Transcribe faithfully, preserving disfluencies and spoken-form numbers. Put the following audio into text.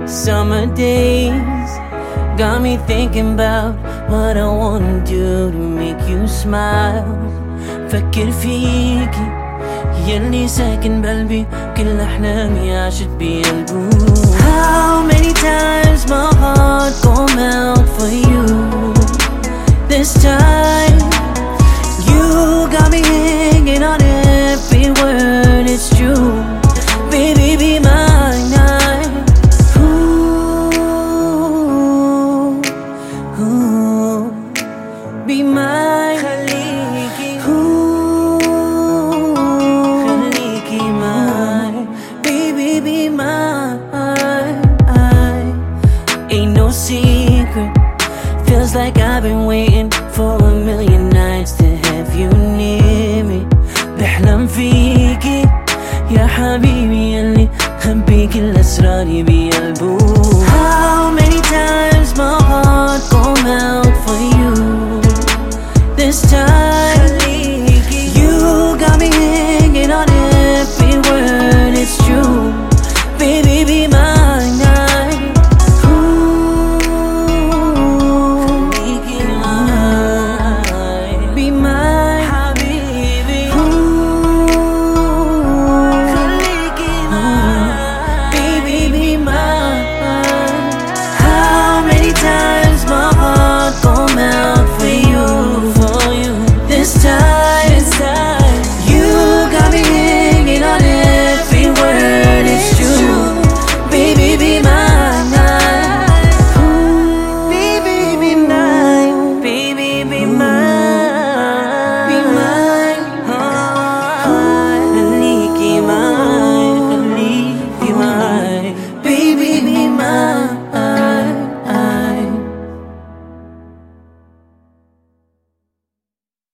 Summer days got me thinking about what I wanna do to make you smile. فكر فيكي يلي ساكن بقلبي كل أحلامي عاشت بقلبه. How many times my heart gon' melt for you? This time you got me hanging on every word, it's true. Baby, be mine. Ooh, ooh, be mine. خليكي ooh, خليكي mine. Baby, be mine. Ain't no secret. Feels like I've been waiting for a million nights to have you near me. بحلم فيكي يا حبيبي يلي خبي كل أسراري بقلبه.